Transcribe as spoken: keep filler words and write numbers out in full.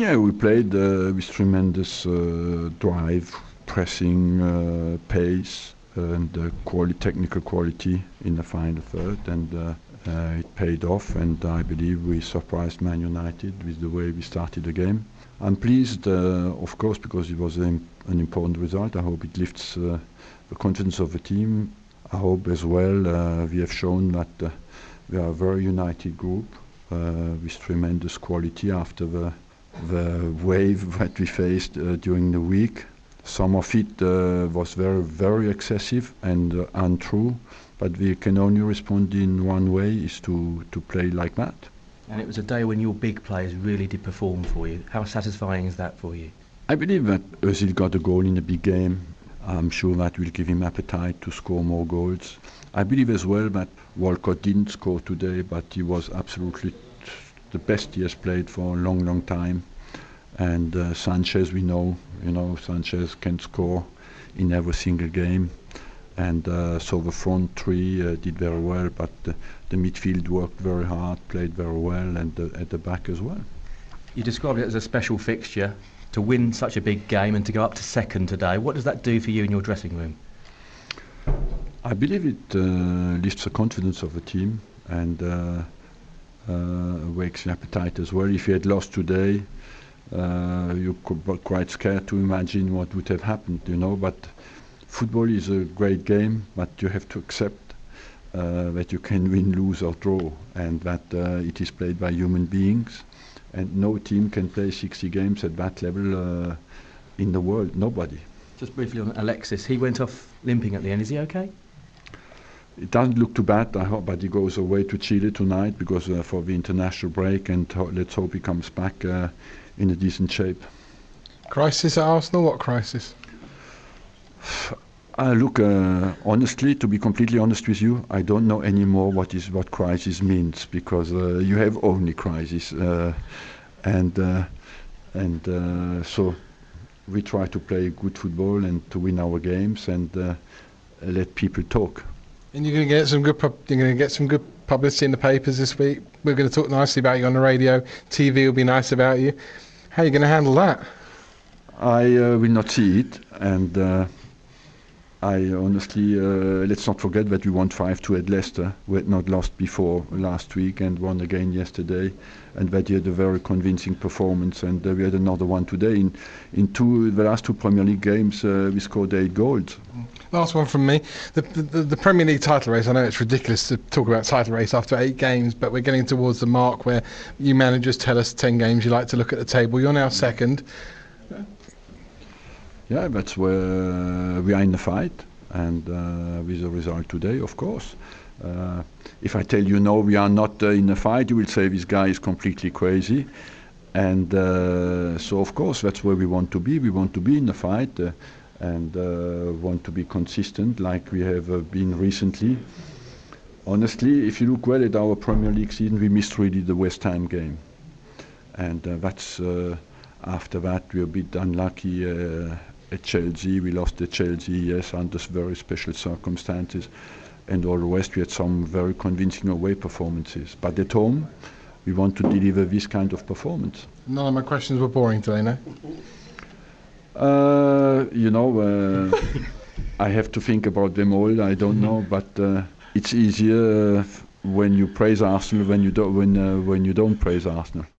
Yeah, we played uh, with tremendous uh, drive, pressing, uh, pace, and uh, quality, technical quality in the final third, and uh, uh, it paid off. And I believe we surprised Man United with the way we started the game. I'm pleased, uh, of course, because it was an, an important result. I hope it lifts uh, the confidence of the team. I hope as well uh, we have shown that uh, we are a very united group uh, with tremendous quality after the the wave that we faced uh, during the week. Some of it uh, was very, very excessive and uh, untrue, but we can only respond in one way, is to, to play like that. And it was a day when your big players really did perform for you. How satisfying is that for you? I believe that Özil got a goal in a big game. I'm sure that will give him appetite to score more goals. I believe as well that Walcott didn't score today, but he was absolutely the best he has played for a long, long time. And uh, Sanchez, we know, you know, Sanchez can score in every single game. And uh, so the front three uh, did very well, but uh, the midfield worked very hard, played very well, and uh, at the back as well. You described it as a special fixture, to win such a big game and to go up to second today. What does that do for you in your dressing room? I believe it uh, lifts the confidence of the team, and uh, Uh, wakes the appetite as well. If you had lost today, uh, you could be quite scared to imagine what would have happened, you know. But football is a great game, but you have to accept uh, that you can win, lose or draw, and that uh, it is played by human beings, and no team can play sixty games at that level uh, in the world. Nobody. Just briefly on Alexis, he went off limping at the end. Is he okay? It doesn't look too bad, I hope, but he goes away to Chile tonight because uh, for the international break, and ho- let's hope he comes back uh, in a decent shape. Crisis at Arsenal? What crisis? Uh, look, uh, honestly, to be completely honest with you, I don't know anymore what is what crisis means, because uh, you have only crisis, uh, and uh, and uh, so we try to play good football and to win our games and uh, let people talk. And you're going to get some good. Pub- you're going to get some good publicity in the papers this week. We're going to talk nicely about you on the radio. T V will be nice about you. How are you going to handle that? I uh, will not see it, and uh, I honestly uh, let's not forget that we won five two at Leicester. We had not lost before last week and won again yesterday, and that he had a very convincing performance. And uh, we had another one today. In in two the last two Premier League games, uh, we scored eight goals. Last one from me. The, the the Premier League title race, I know it's ridiculous to talk about title race after eight games, but we're getting towards the mark where you managers tell us ten games you like to look at the table. You're now second. Yeah, that's where we are in the fight, and uh, with the result today, of course. Uh, if I tell you no, we are not uh, in the fight, you will say this guy is completely crazy. And uh, so, of course, that's where we want to be. We want to be in the fight. Uh, and uh, want to be consistent like we have uh, been recently. Honestly, if you look well at our Premier League season, we missed really the West Ham game. And uh, that's uh, after that we were a bit unlucky uh, at Chelsea. We lost at Chelsea, yes, under very special circumstances. And all the rest, we had some very convincing away performances. But at home, we want to deliver this kind of performance. None of my questions were boring today, no? Uh, you know, uh, I have to think about them all. I don't know, but uh, it's easier uh, when you praise Arsenal when you don't when uh, when you don't praise Arsenal.